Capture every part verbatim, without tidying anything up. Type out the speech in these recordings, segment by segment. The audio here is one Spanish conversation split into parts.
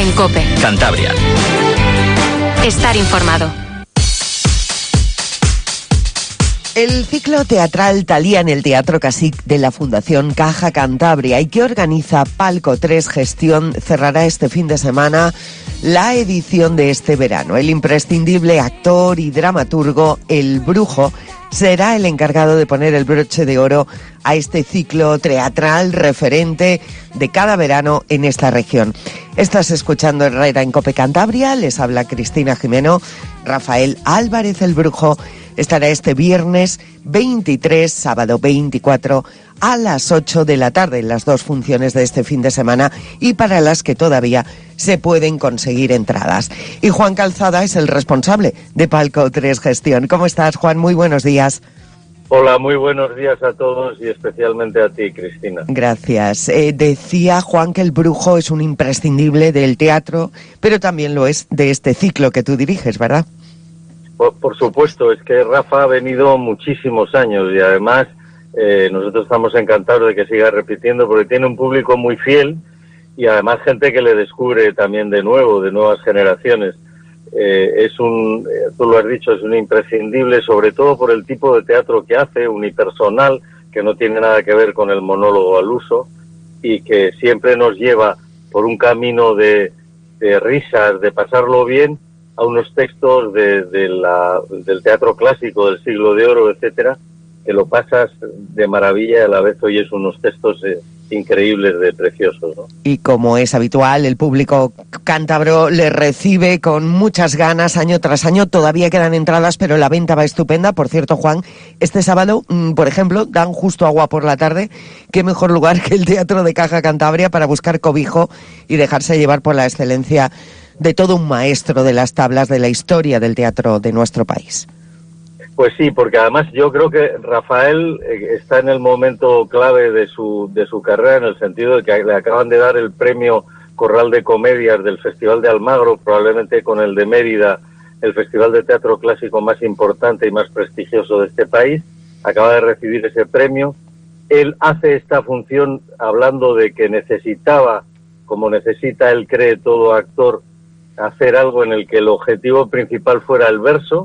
Herrera en COPE. Cantabria. Estar informado. El ciclo teatral Talía en el Teatro Casic de la Fundación Caja Cantabria y que organiza Palco tres Gestión cerrará este fin de semana la edición de este verano. El imprescindible actor y dramaturgo El Brujo será el encargado de poner el broche de oro a este ciclo teatral referente de cada verano en esta región. Estás escuchando Herrera en COPE Cantabria, les habla Cristina Jimeno. Rafael Álvarez El Brujo estará este viernes veintitrés, sábado veinticuatro a las ocho de la tarde en las dos funciones de este fin de semana y para las que todavía se pueden conseguir entradas. Y Juan Calzada es el responsable de Palco tres Gestión. ¿Cómo estás, Juan? Muy buenos días. Hola, muy buenos días a todos y especialmente a ti, Cristina. Gracias. Eh, decía Juan que El Brujo es un imprescindible del teatro, pero también lo es de este ciclo que tú diriges, ¿verdad? Por, por supuesto, es que Rafa ha venido muchísimos años y además eh, nosotros estamos encantados de que siga repitiendo porque tiene un público muy fiel y además gente que le descubre también de nuevo, de nuevas generaciones. Eh, es un, eh, tú lo has dicho, es un imprescindible, sobre todo por el tipo de teatro que hace, unipersonal, que no tiene nada que ver con el monólogo al uso y que siempre nos lleva por un camino de, de risas, de pasarlo bien, a unos textos de, de la, del teatro clásico, del siglo de oro, etcétera, que lo pasas de maravilla y a la vez oyes unos textos eh, increíbles de preciosos, ¿no? Y como es habitual, el público cántabro le recibe con muchas ganas año tras año. Todavía quedan entradas, pero la venta va estupenda. Por cierto, Juan, este sábado, por ejemplo, dan justo agua por la tarde. Qué mejor lugar que el Teatro de Caja Cantabria para buscar cobijo y dejarse llevar por la excelencia de todo un maestro de las tablas de la historia del teatro de nuestro país. Pues sí, porque además yo creo que Rafael está en el momento clave de su de su carrera, en el sentido de que le acaban de dar el premio Corral de Comedias del Festival de Almagro, probablemente con el de Mérida, el festival de teatro clásico más importante y más prestigioso de este país. Acaba de recibir ese premio. Él hace esta función hablando de que necesitaba, como necesita él cree todo actor, hacer algo en el que el objetivo principal fuera el verso,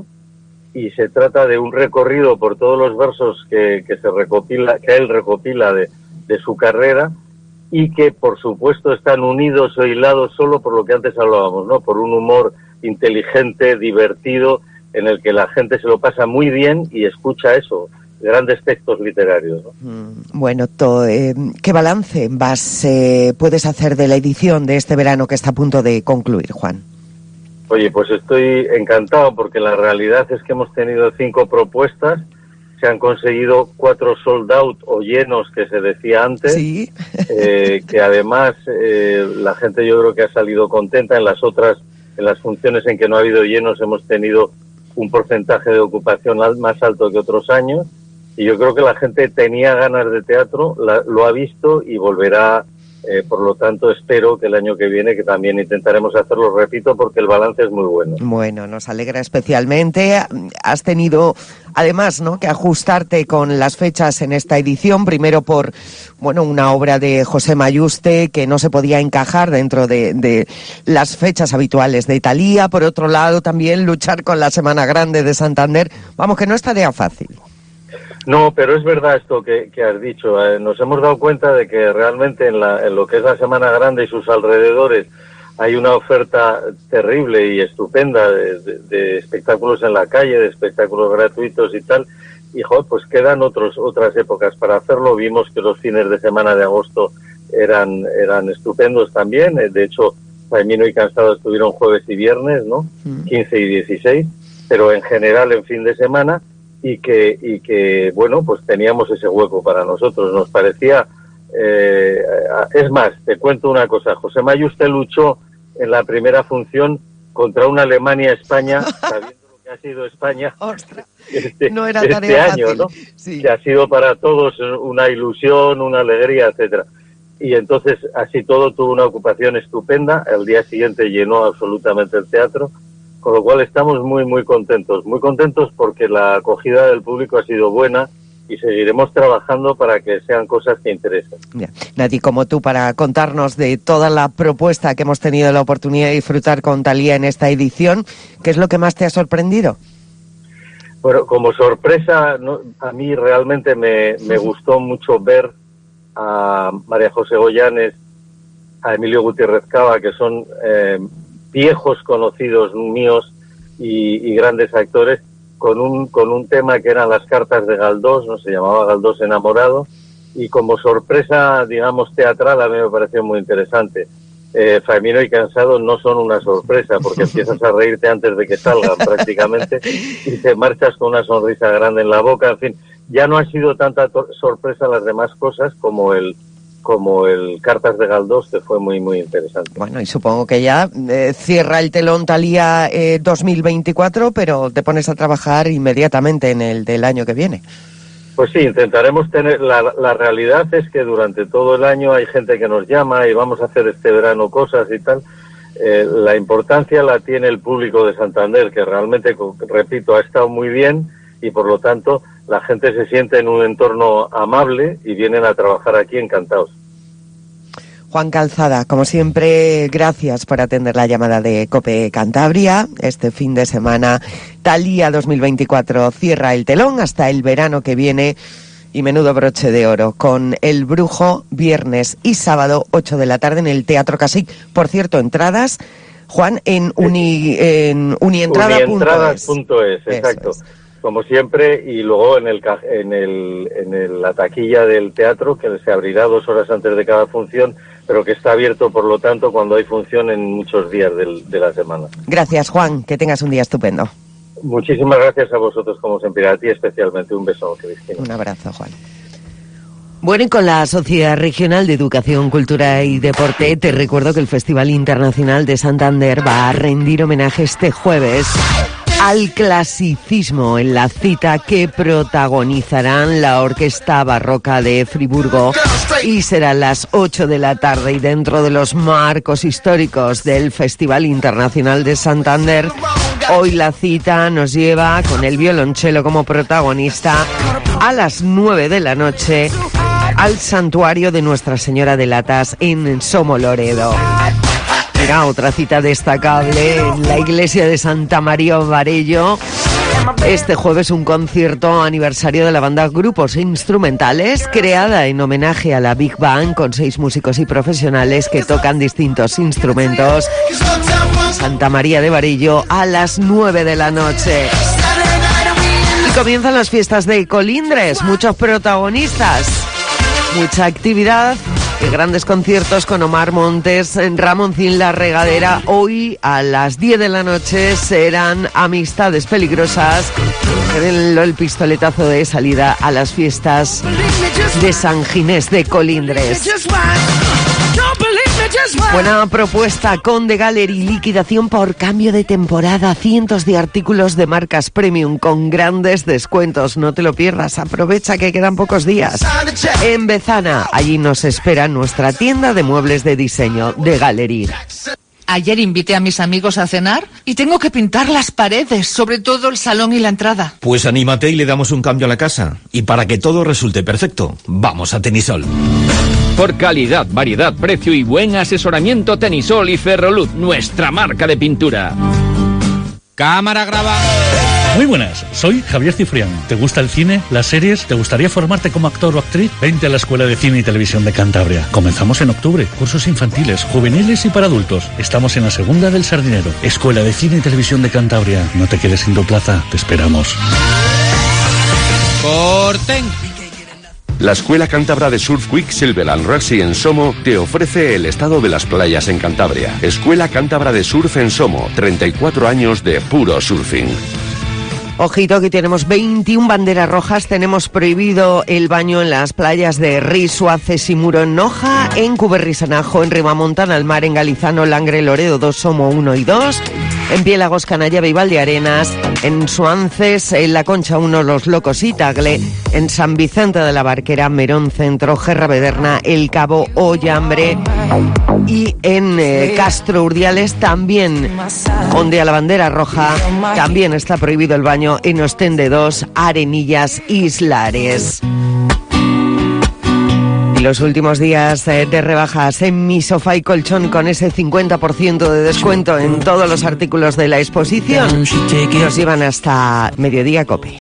y se trata de un recorrido por todos los versos que, que se recopila, que él recopila de, de su carrera y que por supuesto están unidos o hilados solo por lo que antes hablábamos, ¿no? Por un humor inteligente, divertido, en el que la gente se lo pasa muy bien y escucha eso, grandes textos literarios, ¿no? Bueno, to, eh, ¿qué balance vas eh, puedes hacer de la edición de este verano que está a punto de concluir, Juan? Oye, pues estoy encantado porque la realidad es que hemos tenido cinco propuestas, se han conseguido cuatro sold out o llenos que se decía antes, sí. eh, que además eh, la gente yo creo que ha salido contenta. En las otras, en las funciones en que no ha habido llenos hemos tenido un porcentaje de ocupación más alto que otros años y yo creo que la gente tenía ganas de teatro, la, lo ha visto y volverá. Eh, por lo tanto, espero que el año que viene, que también intentaremos hacerlo, repito, porque el balance es muy bueno. Bueno, nos alegra especialmente. Has tenido, además, ¿no?, que ajustarte con las fechas en esta edición, primero por, bueno, una obra de José Mayuste que no se podía encajar dentro de, de las fechas habituales de Talía, por otro lado también luchar con la Semana Grande de Santander. Vamos, que no es tarea fácil. No, pero es verdad esto que, que has dicho. Eh, nos hemos dado cuenta de que realmente en, la, en lo que es la Semana Grande y sus alrededores hay una oferta terrible y estupenda de, de, de espectáculos en la calle, de espectáculos gratuitos y tal. Y, joder, pues quedan otros, otras épocas para hacerlo. Vimos que los fines de semana de agosto eran, eran estupendos también. Eh, de hecho, Faimino y Cansado estuvieron jueves y viernes, ¿no? Mm. quince y dieciséis. Pero en general en fin de semana. Y que, y que, bueno, pues teníamos ese hueco para nosotros. Nos parecía, eh, es más, te cuento una cosa, José Mayuste luchó en la primera función contra una Alemania-España, sabiendo lo que ha sido España este, no era este año, fácil. ¿no? Sí. Que ha sido para todos una ilusión, una alegría, etcétera. Y entonces, así todo, tuvo una ocupación estupenda. El día siguiente llenó absolutamente el teatro. Con lo cual estamos muy, muy contentos. Muy contentos porque la acogida del público ha sido buena y seguiremos trabajando para que sean cosas que interesen. Ya. Nadie como tú para contarnos de toda la propuesta que hemos tenido la oportunidad de disfrutar con Thalía en esta edición. ¿Qué es lo que más te ha sorprendido? Bueno, como sorpresa, no, a mí realmente me, me gustó mucho ver a María José Goyanes, a Emilio Gutiérrez Cava, que son eh, viejos conocidos míos y, y grandes actores, con un con un tema que eran las cartas de Galdós, no se llamaba Galdós enamorado, y como sorpresa, digamos, teatral, a mí me pareció muy interesante. Eh, Faemino y Cansado no son una sorpresa, porque empiezas a reírte antes de que salgan prácticamente, y te marchas con una sonrisa grande en la boca. En fin, ya no ha sido tanta sorpresa las demás cosas como el como el Cartas de Galdós, que fue muy, muy interesante. Bueno, y supongo que ya eh, cierra el telón Thalía eh, dos mil veinticuatro, pero te pones a trabajar inmediatamente en el del año que viene. Pues sí, intentaremos tener... La, la realidad es que durante todo el año hay gente que nos llama y vamos a hacer este verano cosas y tal. Eh, la importancia la tiene el público de Santander, que realmente, repito, ha estado muy bien y por lo tanto la gente se siente en un entorno amable y vienen a trabajar aquí encantados. Juan Calzada, como siempre, gracias por atender la llamada de COPE Cantabria. Este fin de semana, Thalía dos mil veinticuatro cierra el telón hasta el verano que viene, y menudo broche de oro, con El Brujo, viernes y sábado, ocho de la tarde, en el Teatro Casic. Por cierto, entradas, Juan, en, uni, en unientrada punto es. Exacto. Es. Como siempre, y luego en el en el en el, la taquilla del teatro, que se abrirá dos horas antes de cada función, pero que está abierto, por lo tanto, cuando hay función en muchos días del, de la semana. Gracias, Juan, que tengas un día estupendo. Muchísimas gracias a vosotros, como siempre, a ti especialmente. Un beso, Cristina. Un abrazo, Juan. Bueno, y con la Sociedad Regional de Educación, Cultura y Deporte, te recuerdo que el Festival Internacional de Santander va a rendir homenaje este jueves al clasicismo en la cita que protagonizarán la Orquesta Barroca de Friburgo, y serán las ocho de la tarde, y dentro de los marcos históricos del Festival Internacional de Santander, hoy la cita nos lleva, con el violonchelo como protagonista, a las nueve de la noche al Santuario de Nuestra Señora de Latas en Somoloredo. Era otra cita destacable en la iglesia de Santa María Varello. Este jueves un concierto aniversario de la banda Grupos Instrumentales, creada en homenaje a la Big Band, con seis músicos y profesionales que tocan distintos instrumentos. Santa María de Varello a las nueve de la noche. Y comienzan las fiestas de Colindres, muchos protagonistas, mucha actividad y grandes conciertos con Omar Montes, Ramoncín La Regadera. Hoy a las diez de la noche serán Amistades Peligrosas, el, el pistoletazo de salida a las fiestas de San Ginés de Colindres. Buena propuesta con The Gallery, liquidación por cambio de temporada, cientos de artículos de marcas premium con grandes descuentos, no te lo pierdas, aprovecha que quedan pocos días. En Bezana, allí nos espera nuestra tienda de muebles de diseño, The Gallery. Ayer invité a mis amigos a cenar y tengo que pintar las paredes, sobre todo el salón y la entrada. Pues anímate y le damos un cambio a la casa. Y para que todo resulte perfecto, vamos a Tenisol. Por calidad, variedad, precio y buen asesoramiento, Tenisol y Ferroluz, nuestra marca de pintura. Cámara, graba. Muy buenas, soy Javier Cifrián. ¿Te gusta el cine, las series? ¿Te gustaría formarte como actor o actriz? Vente a la Escuela de Cine y Televisión de Cantabria. Comenzamos en octubre. Cursos infantiles, juveniles y para adultos. Estamos en la segunda del Sardinero. Escuela de Cine y Televisión de Cantabria. No te quedes sin tu plaza. Te esperamos. Corten. La Escuela Cántabra de Surf Quicksilver and Rugby en Somo te ofrece el estado de las playas en Cantabria. Escuela Cántabra de Surf en Somo, treinta y cuatro años de puro surfing. Ojito que tenemos veintiuna banderas rojas, tenemos prohibido el baño en las playas de Risua, Cesimuro, en Noja, en Cuberrisanajo, en Ribamontana, al Mar, en Galizano, Langre, Loredo dos, Somo uno y dos, en Piélagos, Canallave y Valdearenas, en Suances, en La Concha uno, Los Locos y Tagle, en San Vicente de la Barquera, Merón Centro, Gerra-Bederna, El Cabo, Ollambre y en eh, Castro Urdiales también, ondea la bandera roja, también está prohibido el baño en Ostende dos, Arenillas, Islares. Y los últimos días eh, de rebajas en Mi Sofá y Colchón con ese cincuenta por ciento de descuento en todos los artículos de la exposición nos llevan hasta Mediodía Cope.